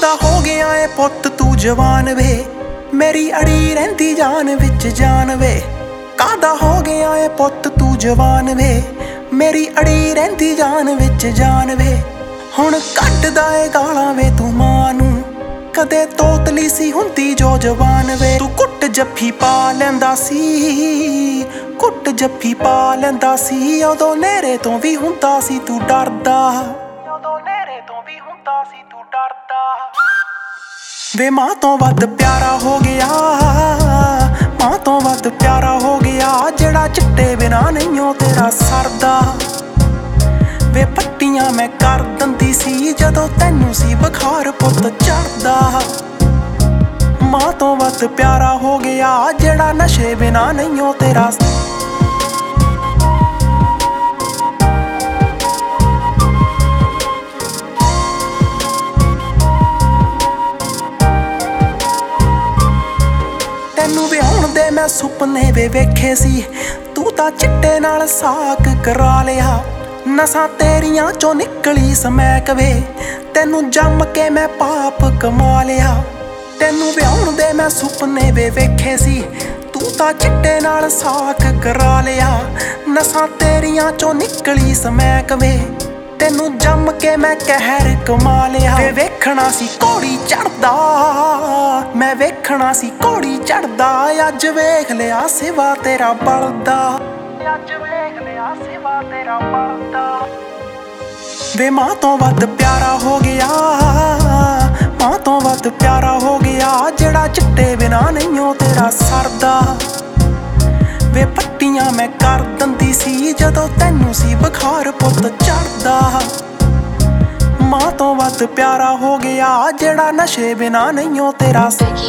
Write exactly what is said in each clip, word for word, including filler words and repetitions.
ਕਾਹਦਾ ਹੋ ਗਿਆ ਏ ਪੁੱਤ ਤੂੰ ਜਵਾਨ ਵੇ, ਮੇਰੀ ਅੜੀ ਰਹਿੰਦੀ ਜਾਨ ਵਿੱਚ ਜਾਨ ਵੇ। ਕਾਹਦਾ ਹੋ ਗਿਆ ਏ ਪੁੱਤ ਤੂੰ ਜਵਾਨ ਵੇ, ਮੇਰੀ ਅੜੀ ਰਹਿੰਦੀ ਜਾਨ ਵਿੱਚ ਜਾਨ ਵੇ। ਹੁਣ ਕੱਢਦਾ ਏ ਗਾਲਾਂ ਵੇ ਤੂੰ ਮਾਂ ਨੂੰ, ਕਦੇ ਤੋਤਲੀ ਸੀ ਹੁੰਦੀ ਜੋ ਜਵਾਨ ਵੇ। ਤੂੰ ਕੁੱਟ ਜੱਫੀ ਪਾ ਲੈਂਦਾ ਸੀ, ਕੁੱਟ ਜੱਫੀ ਪਾ ਲੈਂਦਾ ਸੀ, ਉਦੋਂ ਨੇਰੇ ਤੋਂ ਵੀ ਹੁੰਦਾ ਸੀ ਤੂੰ ਡਰਦਾ, ਉਦੋਂ ਨੇਰੇ ਤੋਂ ਵੀ ਹੁੰਦਾ ਸੀ ਤੂੰ ਡਰਦਾ। ਵੇ ਮਾਂ ਤੋਂ ਵੱਧ ਪਿਆਰਾ ਹੋ ਗਿਆ, ਮਾਂ ਤੋਂ ਵੱਧ ਪਿਆਰਾ ਹੋ ਗਿਆ, ਜਿਹੜਾ ਚਿੱਟੇ ਬਿਨਾ ਨਹੀਂਓ ਤੇਰਾ ਸਰਦਾ। ਵੇ ਪੱਟੀਆਂ ਮੈਂ ਕਰ ਦਿੰਦੀ ਸੀ ਜਦੋਂ ਤੈਨੂੰ ਸੀ ਬੁਖਾਰ ਪੁੱਤ ਚੜਦਾ। ਮਾਂ ਤੋਂ ਵੱਧ ਪਿਆਰਾ ਹੋ ਗਿਆ, ਜਿਹੜਾ ਨਸ਼ੇ ਬਿਨਾ ਨਹੀਂਓ ਤੇਰਾ। ਤੈਨੂੰ ਵਿਆਹੁਣ ਦੇ ਮੈਂ ਸੁਪਨੇ ਵੇ ਵੇਖੇ ਸੀ, ਤੂੰ ਤਾਂ ਚਿੱਟੇ ਨਾਲ ਸਾਕ ਕਰਾ ਲਿਆ। ਨਸਾਂ ਤੇਰੀਆਂ ਚੋਂ ਨਿਕਲੀ ਸਮੈਕ ਵੇ, ਤੈਨੂੰ ਜੰਮ ਕੇ ਮੈਂ ਪਾਪ ਕਮਾ ਲਿਆ। ਤੈਨੂੰ ਵਿਆਹੁਣ ਦੇ ਮੈਂ ਸੁਪਨੇ ਵੇ ਵੇਖੇ ਸੀ, ਤੂੰ ਤਾਂ ਚਿੱਟੇ ਨਾਲ ਸਾਕ ਕਰਾ ਲਿਆ। ਨਸਾਂ ਤੇਰੀਆਂ ਚੋਂ ਨਿਕਲੀ ਸਮੈਕ ਵੇ, ਤੈਨੂੰ ਜੰਮ ਕੇ ਮੈਂ ਕਹਿਰ ਕਮਾ ਲਿਆ। ਵੇ ਵੇਖਣਾ ਸੀ ਘੋੜੀ ਚੜਦਾ, ਮੈਂ ਵੇਖਣਾ ਸੀ ਘੋੜੀ ਚੜਦਾ, ਅੱਜ ਵੇਖ ਲਿਆ ਸਿਵਾ ਤੇਰਾ ਬਲਦਾ, ਅੱਜ ਵੇਖ ਲਿਆ ਸਿਵਾ ਤੇਰਾ ਬਲਦਾ। ਵੇ ਮਾਂ ਤੋਂ ਵੱਧ ਪਿਆਰਾ ਹੋ ਗਿਆ, ਮਾਂ ਤੋਂ ਵੱਧ ਪਿਆਰਾ ਹੋ ਗਿਆ, ਜਿਹੜਾ ਚਿੱਟੇ ਬਿਨਾ ਨਹੀਂਓ ਤੇਰਾ ਸਰਦਾ। ਵੇ ਪੱਟੀਆਂ ਮੈਂ ਕਰ ਦਿੰਦੀ ਸੀ ਜਦੋਂ ਤੈਨੂੰ ਸੀ ਬੁਖਾਰ ਪੁੱਤ ਚੜਦਾ। ਮਾਂ ਤੋਂ ਵੱਧ ਪਿਆਰਾ ਹੋ ਗਿਆ, ਜਿਹੜਾ ਨਸ਼ੇ ਬਿਨਾ ਨਹੀਂਓ ਤੇਰਾ।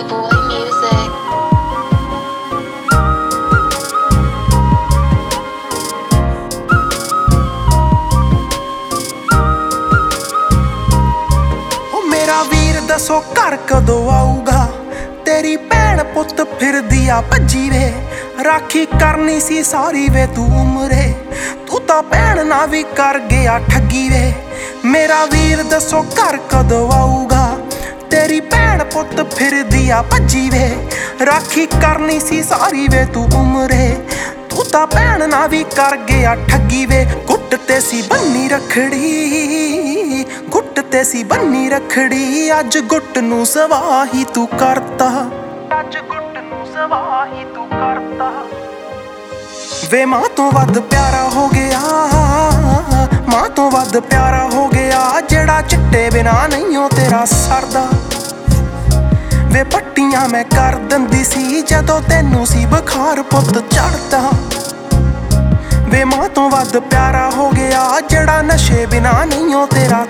ਮੇਰਾ ਵੀਰ ਦੱਸੋ ਘਰ ਕਦੋਂ ਆਊਗਾ, ਤੇਰੀ ਭੈਣ ਪੁੱਤ ਫਿਰਦੀ ਆ ਭੱਜੀ ਵੇ। ਰਾਖੀ ਕਰਨੀ ਸੀ ਸਾਰੀ ਵੇ ਤੂੰ ਉਮਰੇ, ਤੂੰ ਤਾਂ ਭੈਣ ਨਾ ਵੀ ਕਰ ਗਿਆ ਠੱਗੀ ਵੇ। ਮੇਰਾ ਵੀਰ ਦੱਸੋ ਘਰ ਕਦੋਂ ਆਊਗਾ, ਤੇਰੀ ਭੈਣ ਪੁੱਤ ਫਿਰਦੀ ਆ ਭੱਜੀ ਵੇ। ਰਾਖੀ ਕਰਨੀ ਸੀ ਸਾਰੀ ਵੇ ਤੂੰ ਉਮਰੇ, ਤੂੰ ਤਾਂ ਭੈਣ ਨਾ ਵੀ ਕਰ ਗਿਆ ਠੱਗੀ ਵੇ। ਗੁੱਟ ਤੇ ਸੀ ਬੰਨੀ ਰੱਖੜੀ, ਗੁੱਟ ਤੇ ਸੀ ਬੰਨੀ ਰੱਖੜੀ, ਅੱਜ ਗੁੱਟ ਨੂੰ ਸਵਾਹੀ ਤੂੰ ਕਰਤਾ, ਅੱਜ ਗੁੱਟ ਨੂੰ ਸਵਾਹੀ ਤੂੰ ਕਰਤਾ। ਵੇ ਮਾਂ ਤੋਂ ਵੱਧ ਪਿਆਰਾ ਹੋ ਗਿਆ, ਮਾਂ ਤੋਂ ਵੱਧ ਪਿਆਰਾ ਹੋ ਗਿਆ, ਜਿਹੜਾ ਚਿੱਟੇ ਬਿਨਾ ਨਹੀਂਓ ਤੇਰਾ ਸਰਦਾ। ਵੇ ਪੱਟੀਆਂ ਮੈਂ ਕਰ ਦਿੰਦੀ ਸੀ ਜਦੋਂ ਤੈਨੂੰ ਸੀ ਬੁਖਾਰ ਪੁੱਤ ਚੜਦਾ। ਵੇ ਮਾਂ ਤੋਂ ਵੱਧ ਪਿਆਰਾ ਹੋ ਗਿਆ, ਜਿਹੜਾ ਨਸ਼ੇ ਬਿਨਾ ਨਹੀਂਓ ਤੇਰਾ।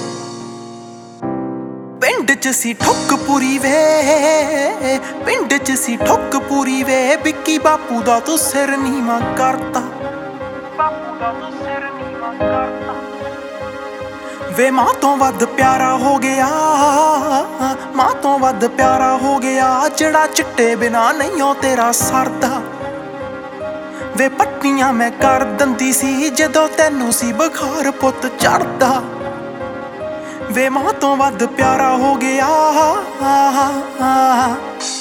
ਪਿੰਡ ਚ ਸੀ ਠੁੱਕ ਪੂਰੀ ਵੇ, ਪਿੰਡ ਚ ਸੀ ਠੁੱਕ ਪੂਰੀ ਵੇ, ਵਿੱਕੀ ਬਾਪੂ ਦਾ ਤੂੰ ਸਿਰ ਨੀਵਾਂ ਕਰਤਾ, ਬਾਪੂ ਦਾ ਤੂੰ ਸਿਰ ਨੀਵਾਂ ਕਰਤਾ। ਵੇ ਮਾਂ ਤੋਂ ਵੱਧ ਪਿਆਰਾ ਹੋ ਗਿਆ, ਮਾਂ ਤੋਂ ਵੱਧ ਪਿਆਰਾ ਹੋ ਗਿਆ, ਜਿਹੜਾ ਚਿੱਟੇ ਬਿਨਾ ਨਹੀਂਓ ਤੇਰਾ ਸਰਦਾ। ਵੇ ਪੱਟੀਆਂ ਮੈਂ ਕਰ ਦਿੰਦੀ ਸੀ ਜਦੋਂ ਤੈਨੂੰ ਸੀ ਬੁਖਾਰ ਪੁੱਤ ਚੜਦਾ। ਵੇ ਮਾਂ ਤੋਂ ਵੱਧ ਪਿਆਰਾ ਹੋ ਗਿਆ।